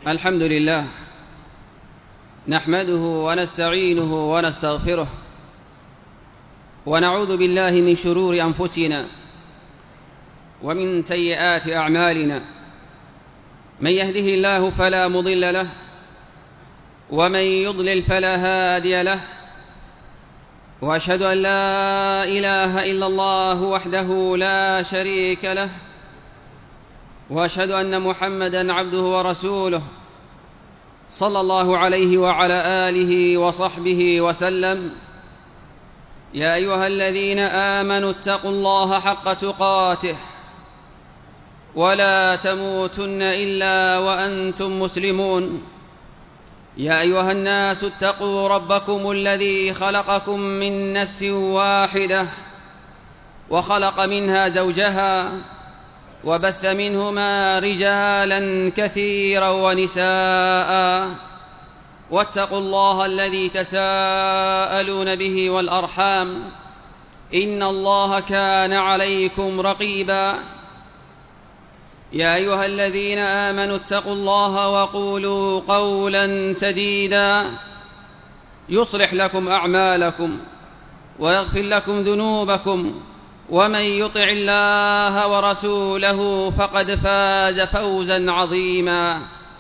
الحمد لله نحمده ونستعينه ونستغفره ونعوذ بالله من شرور أنفسنا ومن سيئات أعمالنا. من يهده الله فلا مضل له ومن يضلل فلا هادي له، وأشهد أن لا إله إلا الله وحده لا شريك له، وأشهد أن محمدًا عبده ورسوله صلى الله عليه وعلى آله وصحبه وسلم. يا أيها الذين آمنوا اتقوا الله حق تقاته ولا تموتن إلا وأنتم مسلمون. يا أيها الناس اتقوا ربكم الذي خلقكم من نفس واحدة وخلق منها زوجها وبث منهما رجالا كثيرا ونساء، واتقوا الله الذي تساءلون به والأرحام إن الله كان عليكم رقيبا. يا أيها الذين آمنوا اتقوا الله وقولوا قولا سديدا يصلح لكم أعمالكم ويغفر لكم ذنوبكم، ومن يطع الله ورسوله فقد فاز فوزا عظيما.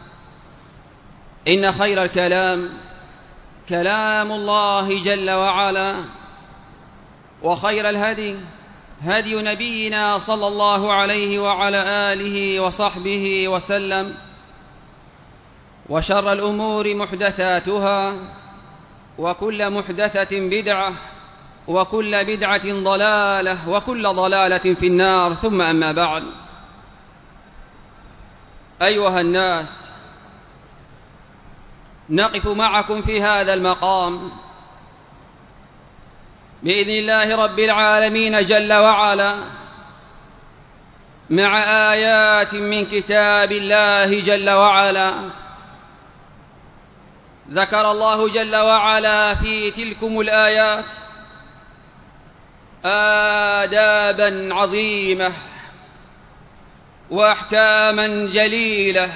إن خير الكلام كلام الله جل وعلا، وخير الهدي هدي نبينا صلى الله عليه وعلى آله وصحبه وسلم، وشر الأمور محدثاتها، وكل محدثة بدعة، وكل بدعة ضلالة، وكل ضلالة في النار. ثم أما بعد، أيها الناس، نقف معكم في هذا المقام بإذن الله رب العالمين جل وعلا مع آيات من كتاب الله جل وعلا. ذكر الله جل وعلا في تلكم الآيات آدابا عظيمة وأحكاما جليلة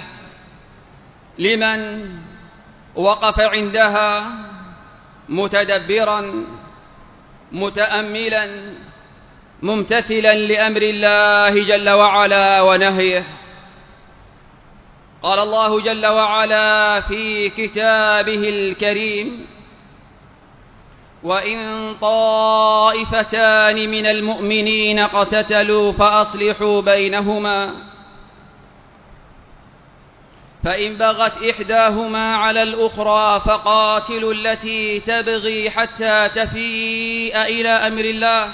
لمن وقف عندها متدبرا متأملا ممتثلا لأمر الله جل وعلا ونهيه. قال الله جل وعلا في كتابه الكريم: وإن طائفتان من المؤمنين اقتتلوا فأصلحوا بينهما، فإن بغت إحداهما على الأخرى فقاتلوا التي تبغي حتى تفيء إلى أمر الله،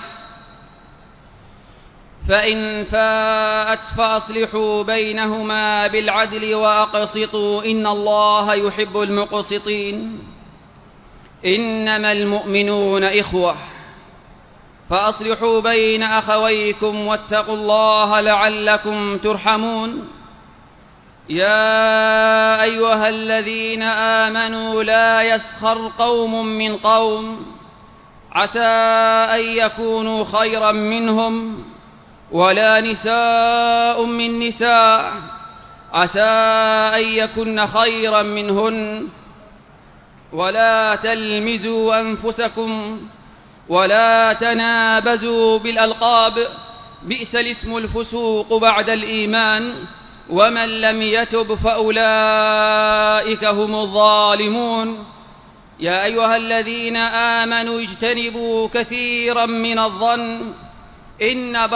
فإن فاءت فأصلحوا بينهما بالعدل وأقسطوا إن الله يحب المقسطين. إنما المؤمنون إخوة فأصلحوا بين أخويكم واتقوا الله لعلكم ترحمون. يا أيها الذين آمنوا لا يسخر قوم من قوم عسى أن يكونوا خيرا منهم، ولا نساء من نساء عسى أن يكن خيرا منهن، ولا تلمزوا أنفسكم ولا تنابزوا بالألقاب، بئس الاسم الفسوق بعد الإيمان، ومن لم يتب فأولئك هم الظالمون. يا أيها الذين آمنوا اجتنبوا كثيرا من الظن إن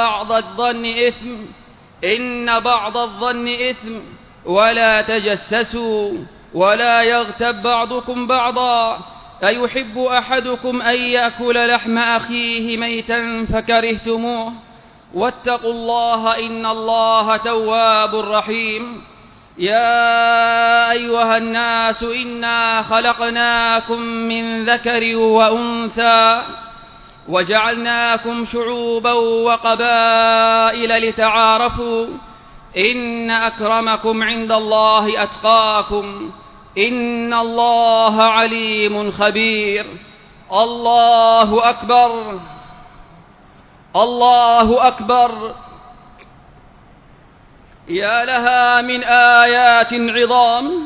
بعض الظن إثم، ولا تجسسوا ولا يغتب بعضكم بعضا، أيحب أحدكم أن يأكل لحم أخيه ميتا فكرهتموه، واتقوا الله إن الله تواب رحيم. يا أيها الناس إنا خلقناكم من ذكر وأنثى وجعلناكم شعوبا وقبائل لتعارفوا إن أكرمكم عند الله أتقاكم إن الله عليم خبير. الله أكبر، الله أكبر. يا لها من آيات عظام،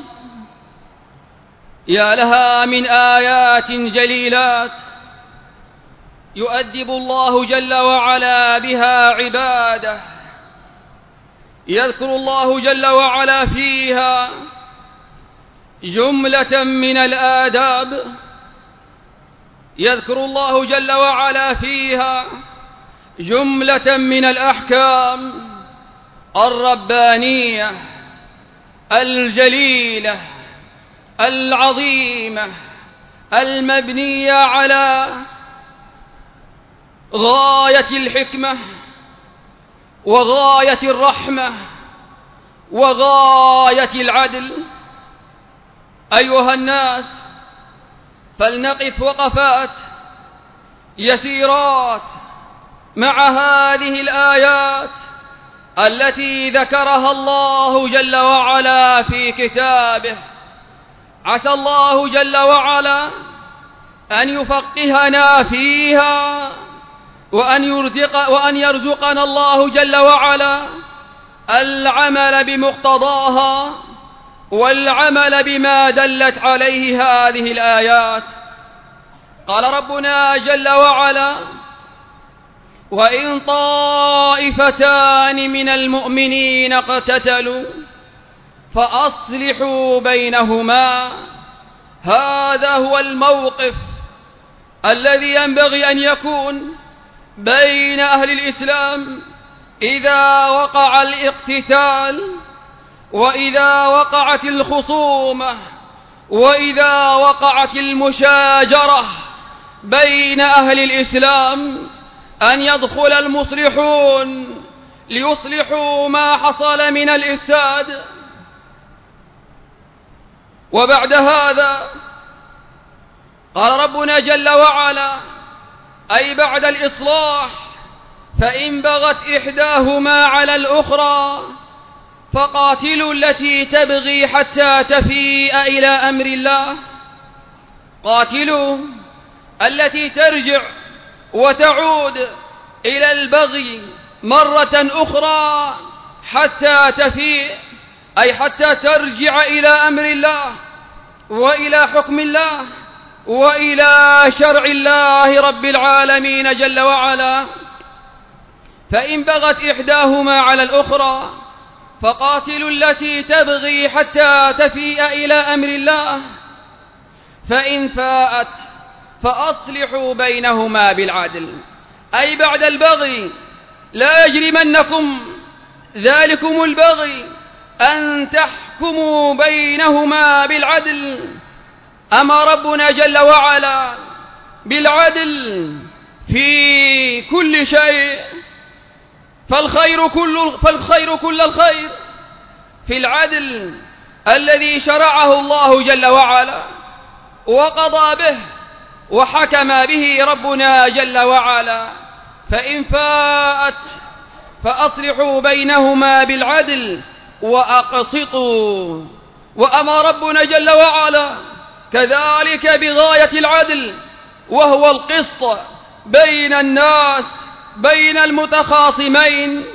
يا لها من آيات جليلات يؤدب الله جل وعلا بها عباده. يذكر الله جل وعلا فيها جملة من الآداب، يذكر الله جل وعلا فيها جملة من الأحكام الربانية الجليلة العظيمة المبنية على غاية الحكمة وغاية الرحمة وغاية العدل. أيها الناس، فلنقف وقفات يسيرات مع هذه الآيات التي ذكرها الله جل وعلا في كتابه. عسى الله جل وعلا أن يفقهنا فيها، وأن يرزقنا الله جل وعلا العمل بمقتضاها والعمل بما دلت عليه هذه الآيات. قال ربنا جل وعلا: وإن طائفتان من المؤمنين اقتتلوا فأصلحوا بينهما. هذا هو الموقف الذي ينبغي أن يكون بين أهل الإسلام إذا وقع الاقتتال، وإذا وقعت الخصومة، وإذا وقعت المشاجرة بين أهل الإسلام، أن يدخل المصلحون ليصلحوا ما حصل من الإفساد. وبعد هذا قال ربنا جل وعلا: أي بعد الإصلاح: فإن بغت إحداهما على الأخرى فقاتلوا التي تبغي حتى تفيء إلى أمر الله. قاتلوا التي ترجع وتعود إلى البغي مرة أخرى حتى تفيء، أي حتى ترجع إلى أمر الله وإلى حكم الله وإلى شرع الله رب العالمين جل وعلا. فإن بغت إحداهما على الأخرى فقاتلوا التي تبغي حتى تفيء إلى أمر الله، فإن فاءت فأصلحوا بينهما بالعدل. أي بعد البغي لا يجرمنكم ذلكم البغي أن تحكموا بينهما بالعدل. أما ربنا جل وعلا بالعدل في كل شيء، فالخير كل الخير في العدل الذي شرعه الله جل وعلا وقضى به وحكم به ربنا جل وعلا. فإن فاءت فأصلحوا بينهما بالعدل وأقسطوا. وأمر ربنا جل وعلا كذلك بغاية العدل، وهو القسط بين الناس، بين المتخاصمين.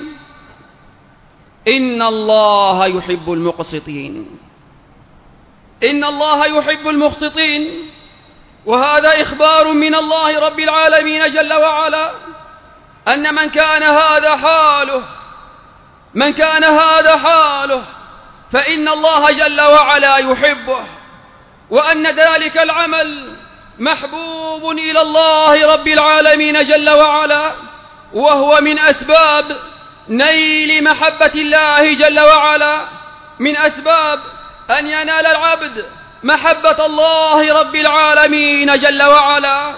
إن الله يحب المقسطين، إن الله يحب المقسطين. وهذا إخبار من الله رب العالمين جل وعلا أن من كان هذا حاله فإن الله جل وعلا يحبه، وأن ذلك العمل محبوب إلى الله رب العالمين جل وعلا، وهو من أسباب نيل محبة الله جل وعلا، من أسباب أن ينال العبد محبة الله رب العالمين جل وعلا.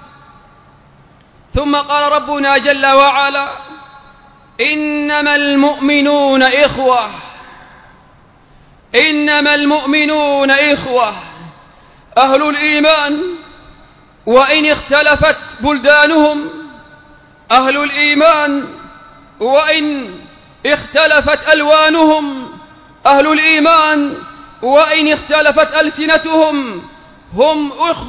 ثم قال ربنا جل وعلا: إنما المؤمنون إخوة، إنما المؤمنون إخوة. أهل الإيمان وإن اختلفت بلدانهم، أهل الإيمان وإن اختلفت ألوانهم، أهل الإيمان وإن اختلفت ألسنتهم، هم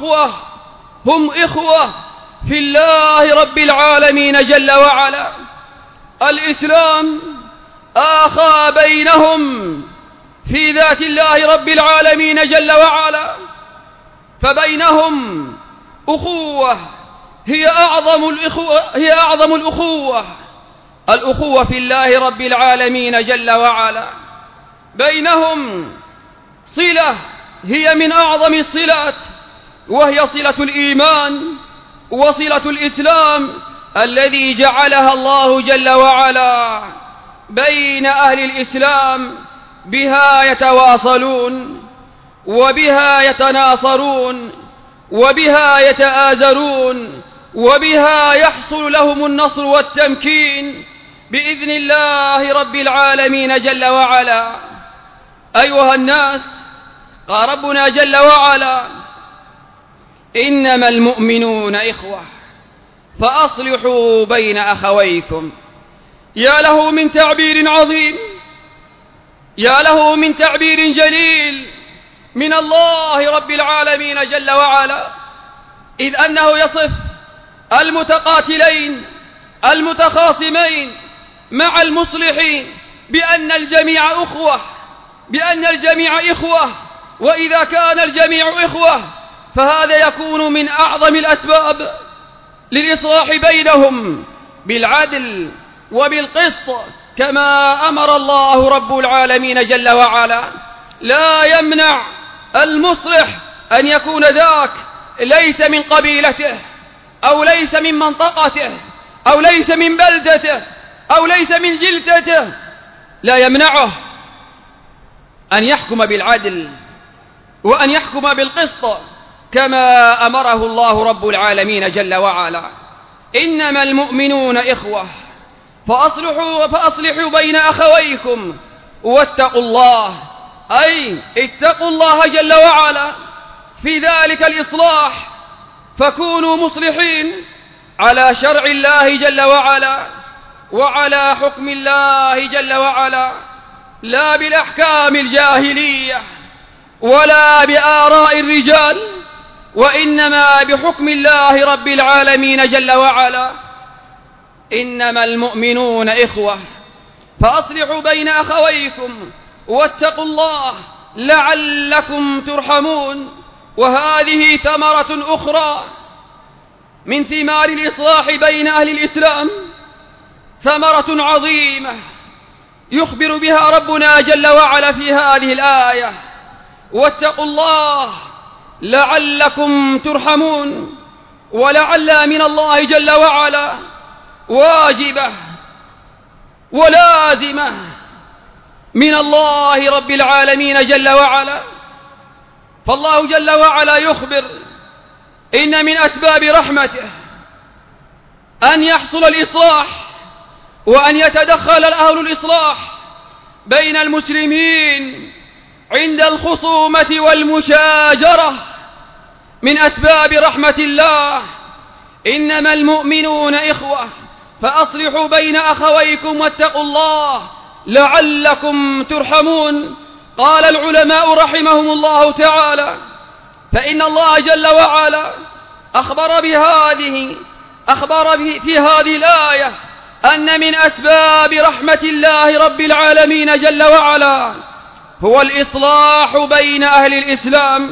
إخوة في الله رب العالمين جل وعلا. آخى بينهم في ذات الله رب العالمين جل وعلا، فبينهم أخوة هي أعظم الأخوة، الأخوة في الله رب العالمين جل وعلا. بينهم صلة هي من أعظم الصلات، وهي صلة الإيمان وصلة الإسلام الذي جعلها الله جل وعلا بين أهل الإسلام، بها يتواصلون وبها يتناصرون وبها يتآزرون وبها يحصل لهم النصر والتمكين بإذن الله رب العالمين جل وعلا. أيها الناس، قال ربنا جل وعلا: إنما المؤمنون إخوة فأصلحوا بين أخويكم. يا له من تعبير عظيم، يا له من تعبير جليل من الله رب العالمين جل وعلا، إذ أنه يصف المتقاتلين المتخاصمين مع المصلحين بأن الجميع أخوة، بأن الجميع إخوة. وإذا كان الجميع إخوة فهذا يكون من أعظم الأسباب للإصلاح بينهم بالعدل وبالقسط، كما أمر الله رب العالمين جل وعلا. لا يمنع المصلح أن يكون ذاك ليس من قبيلته أو ليس من منطقته أو ليس من بلدته أو ليس من جلدته، لا يمنعه أن يحكم بالعدل وأن يحكم بالقسط كما أمره الله رب العالمين جل وعلا. إنما المؤمنون إخوة فأصلحوا بين أخويكم واتقوا الله، أي اتقوا الله جل وعلا في ذلك الإصلاح، فكونوا مصلحين على شرع الله جل وعلا وعلى حكم الله جل وعلا، لا بالأحكام الجاهلية ولا بآراء الرجال، وإنما بحكم الله رب العالمين جل وعلا. إنما المؤمنون إخوة فأصلحوا بين أخويكم واتقوا الله لعلكم ترحمون. وهذه ثمرة أخرى من ثمار الإصلاح بين أهل الإسلام، ثمرة عظيمة يخبر بها ربنا جل وعلا في هذه الآية: واتقوا الله لعلكم ترحمون. ولعل من الله جل وعلا واجبة ولازمة من الله رب العالمين جل وعلا. فالله جل وعلا يخبر إن من أسباب رحمته أن يحصل الإصلاح وأن يتدخل أهل الإصلاح بين المسلمين عند الخصومة والمشاجرة. من أسباب رحمة الله: إنما المؤمنون إخوة فأصلحوا بين أخويكم واتقوا الله لعلكم ترحمون. قال العلماء رحمهم الله تعالى: فإن الله جل وعلا أخبر في هذه الآية أن من أسباب رحمة الله رب العالمين جل وعلا هو الإصلاح بين أهل الإسلام.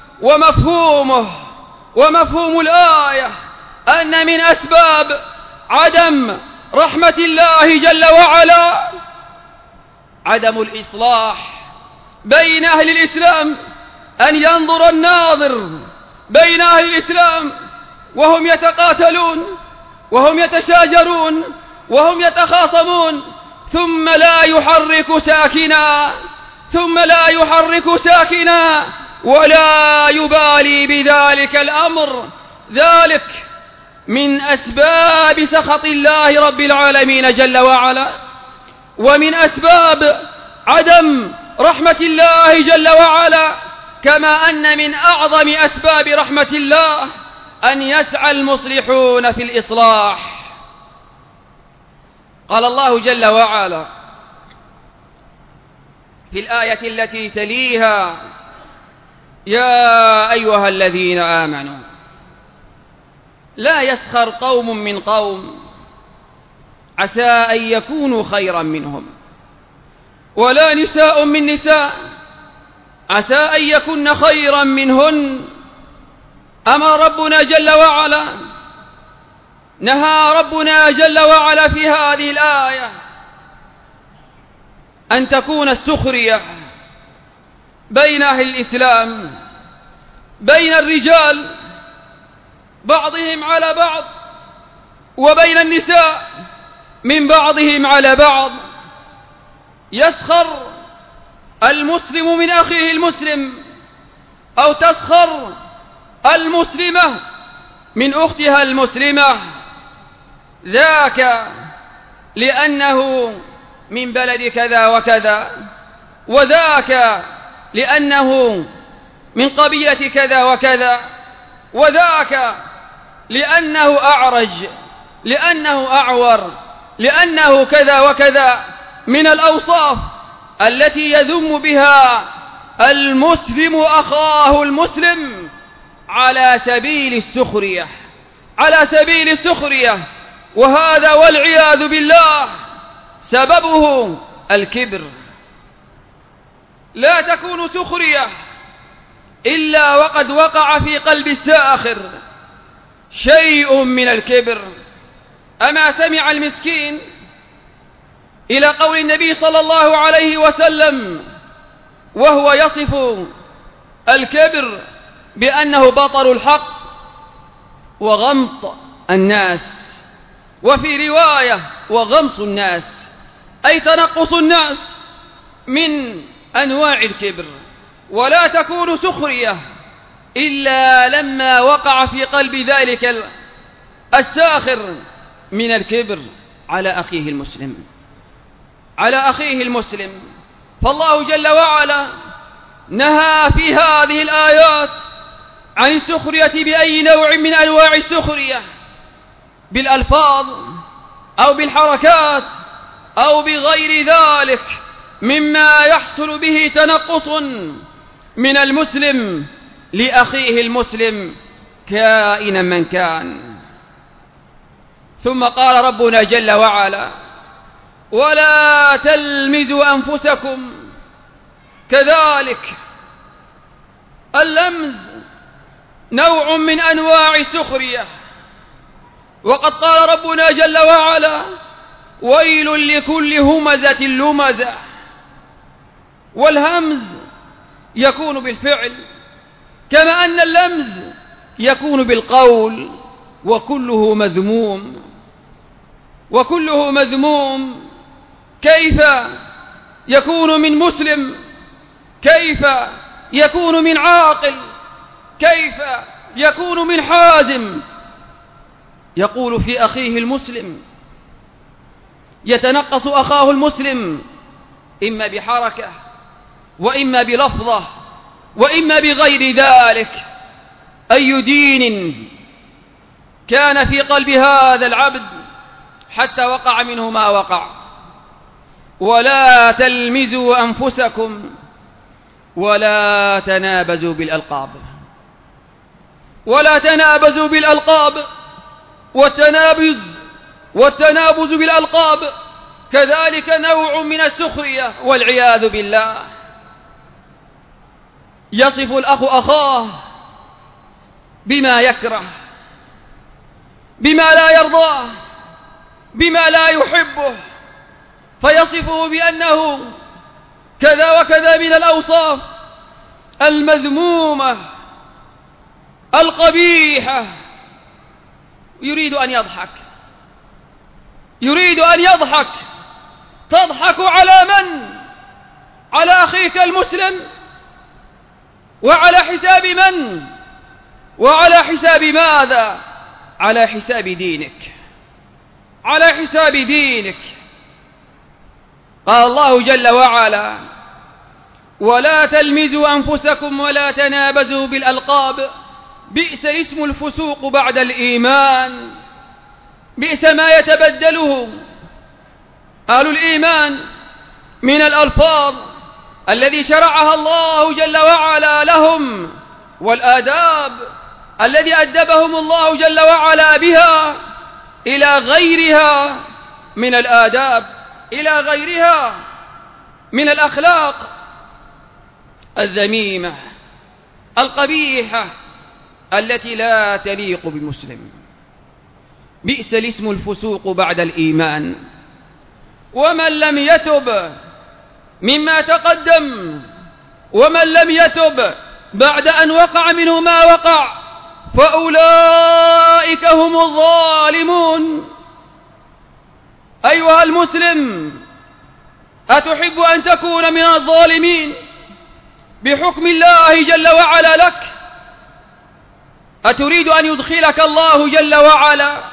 ومفهوم الآية أن من أسباب عدم رحمة الله جل وعلا عدم الإصلاح بين أهل الإسلام، أن ينظر الناظر بين أهل الإسلام وهم يتقاتلون وهم يتشاجرون وهم يتخاصمون ثم لا يحرك ساكنا ولا يبالي بذلك الأمر. ذلك من أسباب سخط الله رب العالمين جل وعلا، ومن أسباب عدم رحمة الله جل وعلا، كما أن من أعظم أسباب رحمة الله أن يسعى المصلحون في الإصلاح. قال الله جل وعلا في الآية التي تليها: يا أيها الذين آمنوا لا يسخر قوم من قوم عسى أن يكونوا خيرا منهم ولا نساء من نساء عسى أن يكن خيرا منهن. أما ربنا جل وعلا، نهى ربنا جل وعلا في هذه الآية أن تكون السخرية بين أهل الإسلام، بين الرجال بعضهم على بعض، وبين النساء من بعضهم على بعض. يسخر المسلم من أخيه المسلم، أو تسخر المسلمة من أختها المسلمة، ذاك لأنه من بلد كذا وكذا، وذاك لأنه من قبيلة كذا وكذا، وذاك لأنه أعرج، لأنه أعور، لأنه كذا وكذا من الأوصاف التي يذم بها المسلم أخاه المسلم على سبيل السخرية، على سبيل السخرية. وهذا والعياذ بالله سببه الكبر. لا تكون سخرية إلا وقد وقع في قلب الساخر شيء من الكبر. أما سمع المسكين إلى قول النبي صلى الله عليه وسلم وهو يصف الكبر بأنه بطر الحق وغمط الناس، وفي رواية وغمص الناس، أي تنقص الناس من أنواع الكبر. ولا تكون سخرية إلا لما وقع في قلب ذلك الساخر من الكبر على أخيه المسلم، على أخيه المسلم. فالله جل وعلا نهى في هذه الآيات عن السخرية بأي نوع من أنواع السخرية، بالألفاظ أو بالحركات أو بغير ذلك مما يحصل به تنقص من المسلم لأخيه المسلم كائنا من كان. ثم قال ربنا جل وعلا: ولا تلمزوا أنفسكم. كذلك اللمز نوع من أنواع السخرية، وقد قال ربنا جل وعلا: ويل لكل همزة لمزة. والهمز يكون بالفعل كما أن اللمز يكون بالقول، وكله مذموم، وكله مذموم. كيف يكون من مسلم؟ كيف يكون من عاقل؟ كيف يكون من حازم يقول في أخيه المسلم، يتنقص أخاه المسلم إما بحركة وإما بلفظة وإما بغير ذلك؟ أي دين كان في قلب هذا العبد حتى وقع منه ما وقع؟ ولا تلمزوا أنفسكم ولا تنابزوا بالألقاب. ولا تنابزوا بالألقاب، والتنابز بالألقاب كذلك نوع من السخرية والعياذ بالله. يصف الأخ أخاه بما يكره، بما لا يرضاه، بما لا يحبه، فيصفه بأنه كذا وكذا من الأوصاف المذمومة القبيحة. يريد أن يضحك، يريد أن يضحك. تضحك على من؟ على أخيك المسلم؟ وعلى حساب من؟ وعلى حساب ماذا؟ على حساب دينك، على حساب دينك. قال الله جل وعلا: ولا تلمزوا أنفسكم ولا تنابزوا بالألقاب بئس اسم الفسوق بعد الإيمان. بئس ما يتبدله أهل الإيمان من الألفاظ الذي شرعها الله جل وعلا لهم، والآداب الذي أدبهم الله جل وعلا بها إلى غيرها من الآداب، إلى غيرها من الأخلاق الذميمة القبيحة التي لا تليق بمسلم. بئس الاسم الفسوق بعد الإيمان، ومن لم يتب مما تقدم، ومن لم يتب بعد أن وقع منه ما وقع، فأولئك هم الظالمون. أيها المسلم، أتحب أن تكون من الظالمين بحكم الله جل وعلا لك؟ أتريد أن يدخلك الله جل وعلا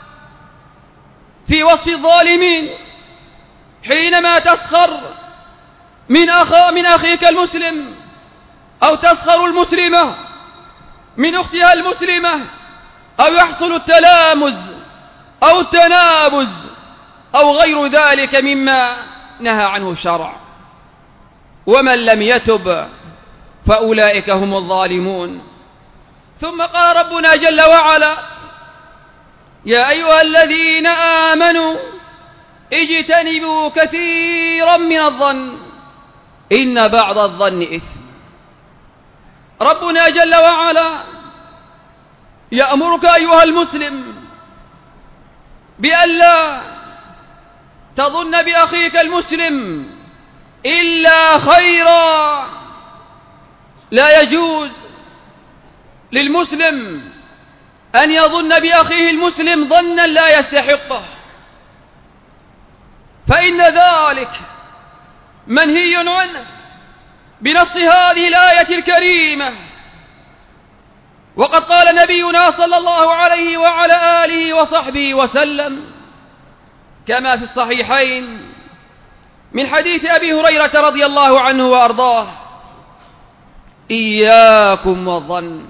في وصف الظالمين حينما تسخر من أخيك المسلم، أو تسخر المسلمة من أختها المسلمة، أو يحصل التلامز أو التنابز أو غير ذلك مما نهى عنه الشرع؟ ومن لم يتب فأولئك هم الظالمون. ثم قال ربنا جل وعلا: يا أيها الذين آمنوا اجتنبوا كثيرا من الظن إن بعض الظن إثم. ربنا جل وعلا يأمرك أيها المسلم بألا تظن بأخيك المسلم إلا خيرا. لا يجوز للمسلم أن يظن بأخيه المسلم ظنا لا يستحقه، فإن ذلك منهي عنه بنص هذه الآية الكريمة. وقد قال نبينا صلى الله عليه وعلى آله وصحبه وسلم كما في الصحيحين من حديث أبي هريرة رضي الله عنه وأرضاه: إياكم والظن،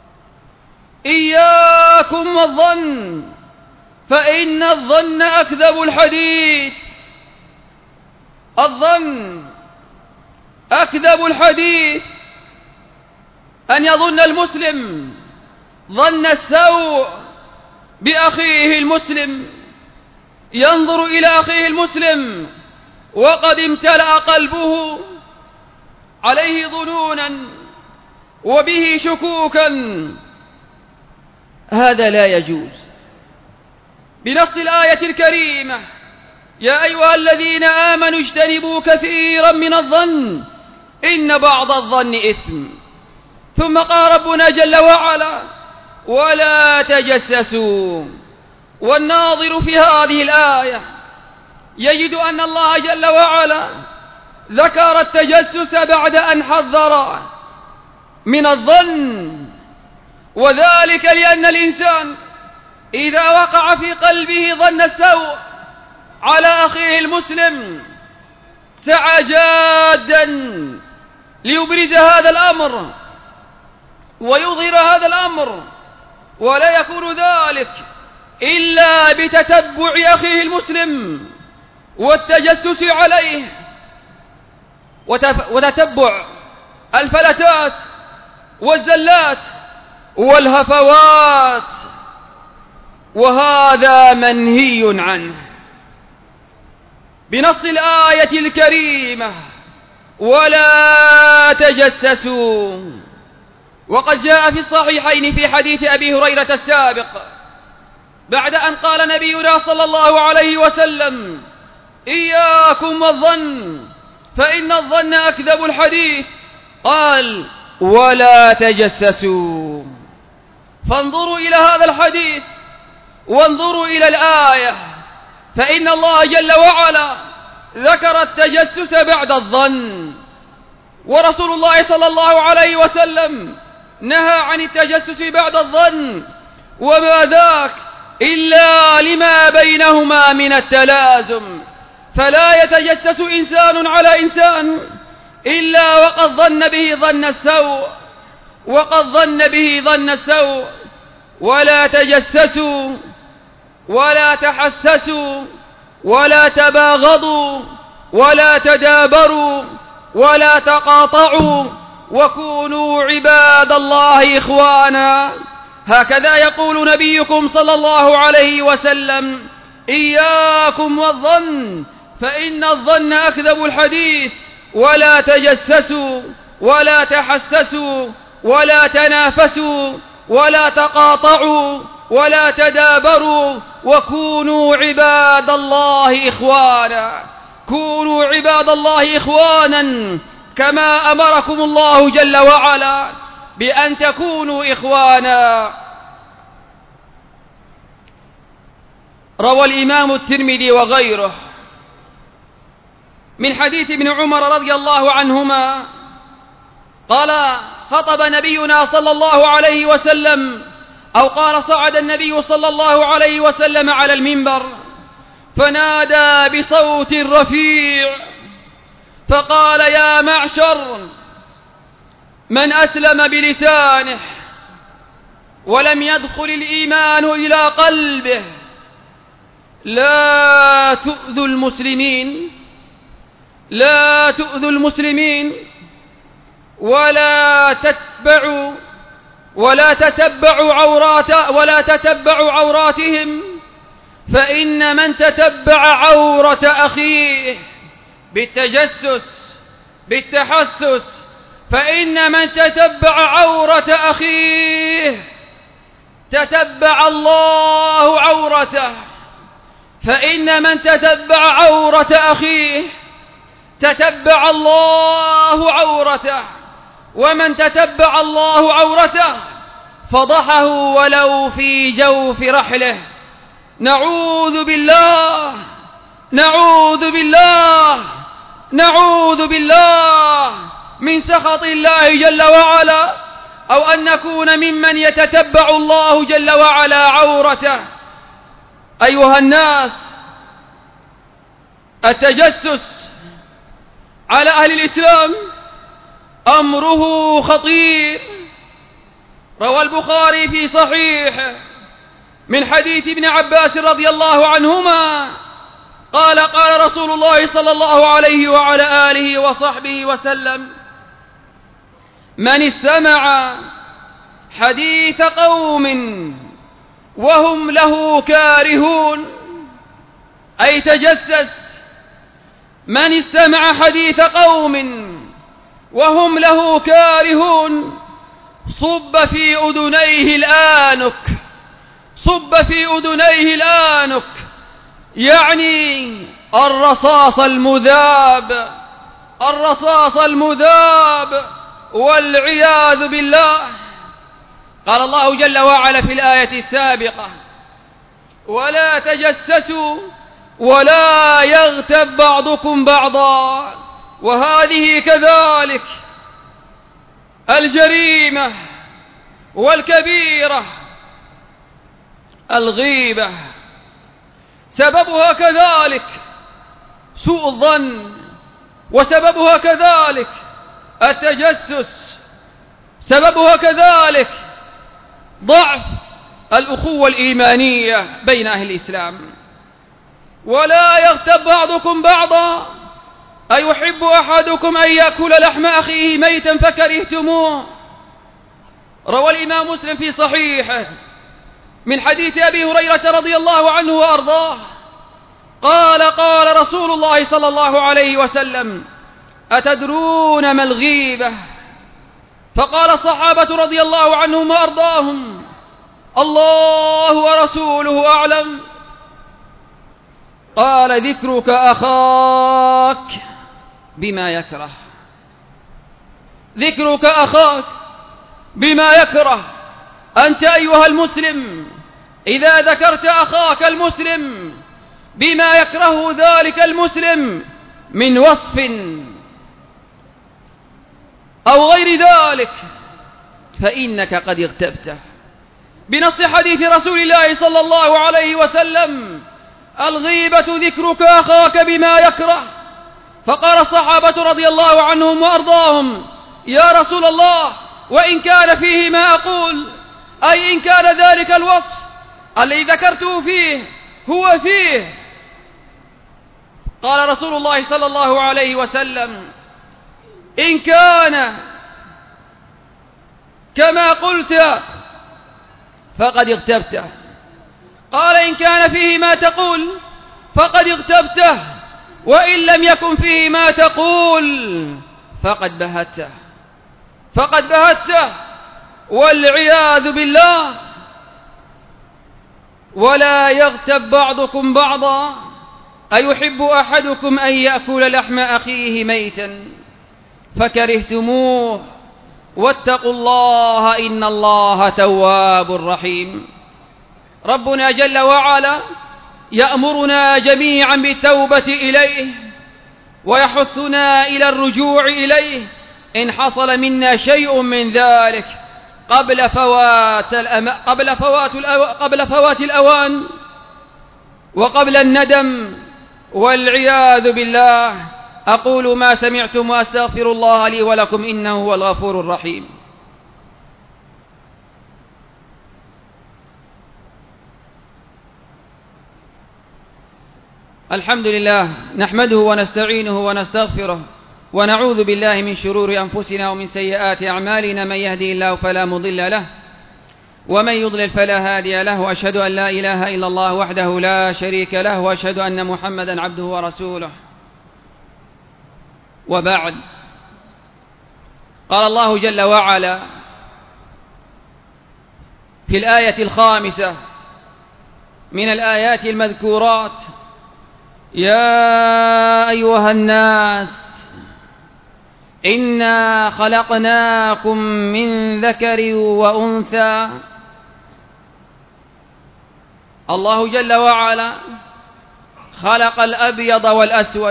إياكم والظن، فإن الظن أكذب الحديث. الظن أكذب الحديث، أن يظن المسلم ظن السوء بأخيه المسلم، ينظر إلى أخيه المسلم وقد امتلأ قلبه عليه ظنونا وبه شكوكا. هذا لا يجوز بنص الآية الكريمة: يا أيها الذين آمنوا اجتنبوا كثيرا من الظن إن بعض الظن إثم. ثم قال ربنا جل وعلا: ولا تجسسوا. والناظر في هذه الآية يجد أن الله جل وعلا ذكر التجسس بعد أن حذر من الظن، وذلك لأن الإنسان إذا وقع في قلبه ظن السوء على أخيه المسلم سعى جادا ليبرز هذا الأمر ويظهر هذا الأمر، ولا يكون ذلك إلا بتتبع أخيه المسلم والتجسس عليه وتتبع الفلتات والزلات والهفوات، وهذا منهي عنه بنص الآية الكريمة: ولا تجسسوا. وقد جاء في الصحيحين في حديث أبي هريرة السابق بعد أن قال نبينا صلى الله عليه وسلم: إياكم والظن فإن الظن أكذب الحديث، قال: ولا تجسسوا. فانظروا إلى هذا الحديث وانظروا إلى الآية، فإن الله جل وعلا ذكر التجسس بعد الظن، ورسول الله صلى الله عليه وسلم نهى عن التجسس بعد الظن، وما ذاك إلا لما بينهما من التلازم. فلا يتجسس إنسان على إنسان إلا وقد ظن به ظن السوء، وقد ظن به ظن السوء. ولا تجسسوا ولا تحسسوا ولا تباغضوا ولا تدابروا ولا تقاطعوا وكونوا عباد الله إخوانا. هكذا يقول نبيكم صلى الله عليه وسلم: إياكم والظن فإن الظن أكذب الحديث، ولا تجسسوا ولا تحسسوا ولا تنافسوا ولا تقاطعوا ولا تدابروا، وكونوا عباد الله إخوانا. كونوا عباد الله إخوانا كما أمركم الله جل وعلا بأن تكونوا إخوانا. روى الإمام الترمذي وغيره من حديث ابن عمر رضي الله عنهما قال: خطب نبينا صلى الله عليه وسلم، أو قال: صعد النبي صلى الله عليه وسلم على المنبر فنادى بصوت رفيع فقال: يا معشر من أسلم بلسانه ولم يدخل الإيمان إلى قلبه، لا تؤذوا المسلمين، لا تؤذوا المسلمين، ولا تتبعوا عوراتهم، فإن من تتبع عورة أخيه بالتجسس بالتحسس، فإن من تتبع عورة أخيه تتبع الله عورته، فإن من تتبع عورة أخيه تتبع الله عورته، ومن تتبع الله عورته فضحه ولو في جوف رحله. نعوذ بالله نعوذ بالله نعوذ بالله من سخط الله جل وعلا، أو أن نكون ممن يتتبع الله جل وعلا عورته. أيها الناس، التجسس على أهل الإسلام أمره خطير. روى البخاري في صحيحه من حديث ابن عباس رضي الله عنهما قال: قال رسول الله صلى الله عليه وعلى آله وصحبه وسلم: من استمع حديث قوم وهم له كارهون، أي تجسس، من استمع حديث قوم وهم له كارهون صب في أذنيه الآنك، صب في أذنيه الآنك، يعني الرصاص المذاب، الرصاص المذاب، والعياذ بالله. قال الله جل وعلا في الآية السابقة: ولا تجسسوا ولا يغتب بعضكم بعضا. وهذه كذلك الجريمة والكبيرة الغيبة، سببها كذلك سوء الظن، وسببها كذلك التجسس، سببها كذلك ضعف الأخوة الإيمانية بين أهل الإسلام. ولا يغتب بعضكم بعضا، أيحب أحدكم أن يأكل لحم أخيه ميتا فكرهتموه. روى الإمام مسلم في صحيحه من حديث أبي هريرة رضي الله عنه وأرضاه قال: قال رسول الله صلى الله عليه وسلم: أتدرون ما الغيبة؟ فقال الصحابة رضي الله عنهم وأرضاهم: الله ورسوله أعلم. قال: ذكرك أخاك بما يكره، ذكرك أخاك بما يكره. أنت أيها المسلم إذا ذكرت أخاك المسلم بما يكره ذلك المسلم من وصف أو غير ذلك فإنك قد اغتبته. بنص حديث رسول الله صلى الله عليه وسلم: الغيبة ذكرك أخاك بما يكره. فقال الصحابة رضي الله عنهم وأرضاهم: يا رسول الله، وإن كان فيه ما أقول، أي إن كان ذلك الوصف الذي ذكرته فيه هو فيه. قال رسول الله صلى الله عليه وسلم: إن كان كما قلت فقد اغتبته. قال: إن كان فيه ما تقول فقد اغتبته. وإن لم يكن فيه ما تقول فقد بهته والعياذ بالله. ولا يغتب بعضكم بعضا أيحب أحدكم أن يأكل لحم أخيه ميتا فكرهتموه واتقوا الله إن الله تواب رحيم. ربنا جل وعلا يأمرنا جميعا بالتوبة إليه ويحثنا إلى الرجوع إليه إن حصل منا شيء من ذلك قبل فوات الأوان وقبل الندم والعياذ بالله. أقول ما سمعتم وأستغفر الله لي ولكم إنه هو الغفور الرحيم. الحمد لله نحمده ونستعينه ونستغفره ونعوذ بالله من شرور أنفسنا ومن سيئات أعمالنا. من يهدي الله فلا مضل له ومن يضلل فلا هادي له. وأشهد أن لا إله إلا الله وحده لا شريك له وأشهد أن محمدا عبده ورسوله. وبعد، قال الله جل وعلا في الآية 5 من الآيات المذكورات: يا أيها الناس إنا خلقناكم من ذكر وأنثى. الله جل وعلا خلق الأبيض والأسود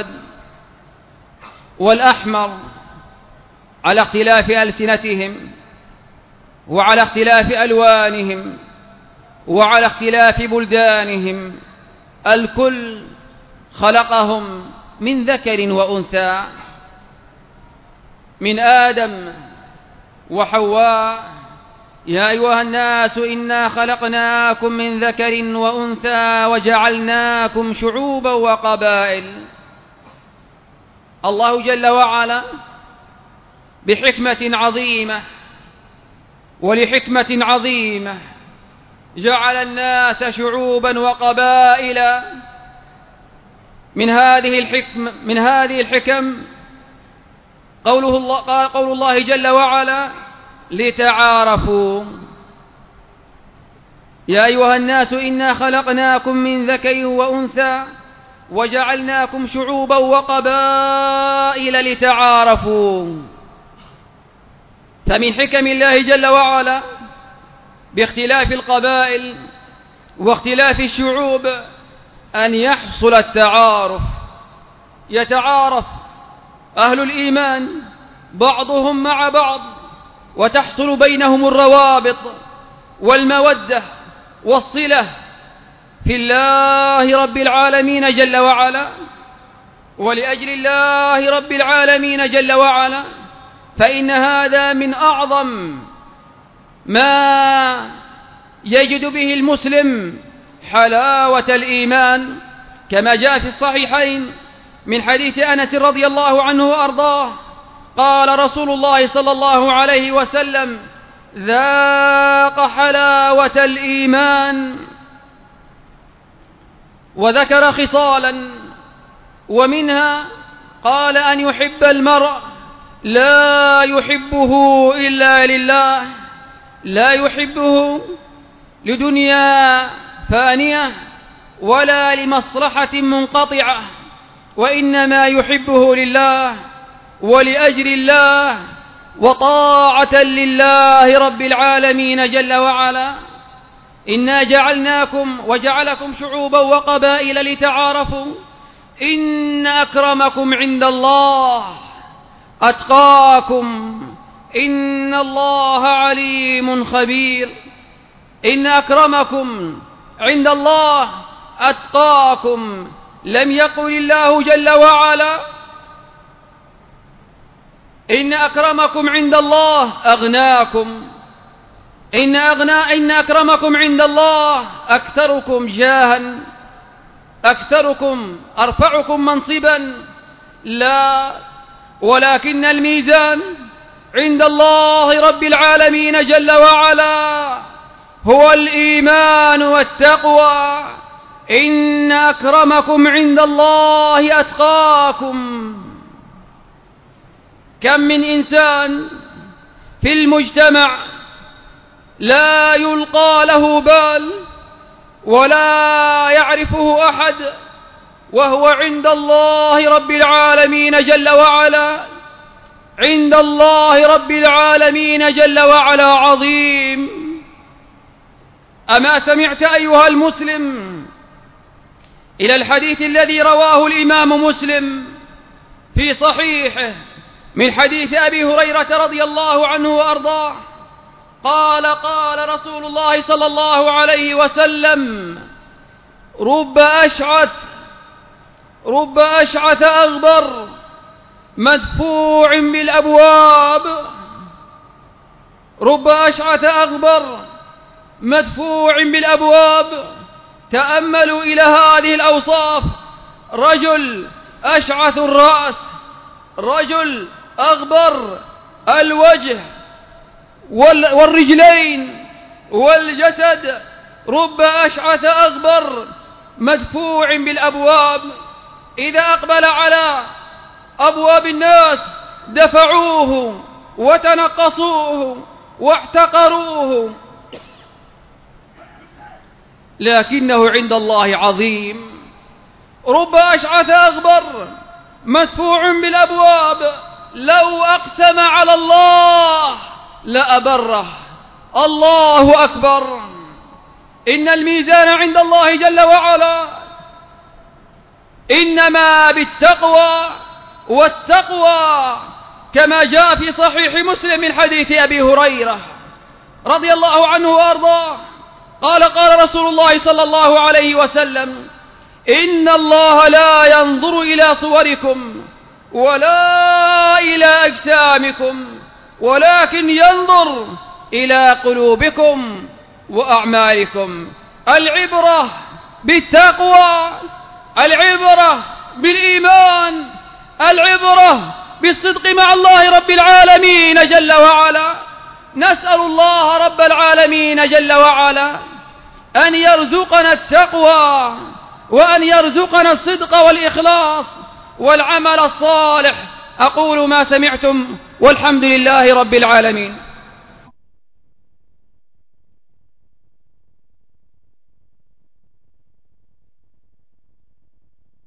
والأحمر على اختلاف ألسنتهم وعلى اختلاف ألوانهم وعلى اختلاف بلدانهم. الكل خلقهم من ذكر وأنثى، من آدم وحواء. يا أيها الناس إنا خلقناكم من ذكر وأنثى وجعلناكم شعوبا وقبائل. الله جل وعلا بحكمة عظيمة ولحكمة عظيمة جعل الناس شعوبا وقبائل. من هذه الحكم قول الله جل وعلا: لتعارفوا. يا أيها الناس إنا خلقناكم من ذكر وأنثى وجعلناكم شعوبا وقبائل لتعارفوا. فمن حكم الله جل وعلا باختلاف القبائل واختلاف الشعوب أن يحصل التعارف. يتعارف أهل الإيمان بعضهم مع بعض وتحصل بينهم الروابط والمودة والصلة في الله رب العالمين جل وعلا ولأجل الله رب العالمين جل وعلا. فإن هذا من أعظم ما يجد به المسلم حلاوة الإيمان، كما جاء في الصحيحين من حديث أنس رضي الله عنه وأرضاه قال رسول الله صلى الله عليه وسلم: ذاق حلاوة الإيمان. وذكر خصالا ومنها قال: أن يحب المرء لا يحبه إلا لله، لا يحبه لدنيا فانية ولا لمصلحة منقطعة، وإنما يحبه لله ولأجل الله وطاعة لله رب العالمين جل وعلا. إنا جعلناكم وجعلكم شعوبا وقبائل لتعارفوا إن أكرمكم عند الله أتقاكم إن الله عليم خبير. إن أكرمكم عند الله أتقاكم. لم يقل الله جل وعلا إن أكرمكم عند الله أغناكم، إن أكرمكم عند الله أكثركم جاها، أكثركم أرفعكم منصبا. لا، ولكن الميزان عند الله رب العالمين جل وعلا هو الإيمان والتقوى. إن أكرمكم عند الله أتقاكم. كم من إنسان في المجتمع لا يلقى له بال ولا يعرفه أحد، وهو عند الله رب العالمين جل وعلا، عند الله رب العالمين جل وعلا عظيم. أما سمعت أيها المسلم إلى الحديث الذي رواه الإمام مسلم في صحيحه من حديث أبي هريرة رضي الله عنه وأرضاه قال: قال رسول الله صلى الله عليه وسلم: رب أشعث أغبر مدفوع بالأبواب. رب أشعث أغبر مدفوع بالأبواب. تأملوا إلى هذه الأوصاف: رجل أشعث الرأس، رجل أغبر الوجه والرجلين والجسد. رب أشعث أغبر مدفوع بالأبواب. إذا أقبل على أبواب الناس دفعوه وتنقصوه واحتقروه، لكنه عند الله عظيم. رب أشعث أغبر مدفوع بالأبواب، لو أقسم على الله لأبره. الله أكبر. إن الميزان عند الله جل وعلا إنما بالتقوى، والتقوى كما جاء في صحيح مسلم من حديث أبي هريرة رضي الله عنه وأرضاه قال: قال رسول الله صلى الله عليه وسلم: إن الله لا ينظر إلى صوركم ولا إلى أجسامكم، ولكن ينظر إلى قلوبكم وأعمالكم. العبرة بالتقوى، العبرة بالإيمان، العبرة بالصدق مع الله رب العالمين جل وعلا. نسأل الله رب العالمين جل وعلا أن يرزقنا التقوى، وأن يرزقنا الصدق والإخلاص والعمل الصالح. أقول ما سمعتم، والحمد لله رب العالمين.